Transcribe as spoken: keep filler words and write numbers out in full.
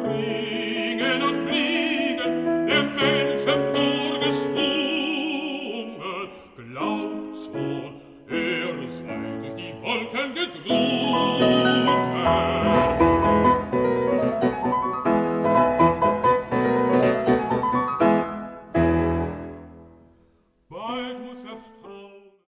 springen und fliegen, der Menschenohr geschwungen, glaubt schon, er sei durch die Wolken gedrungen.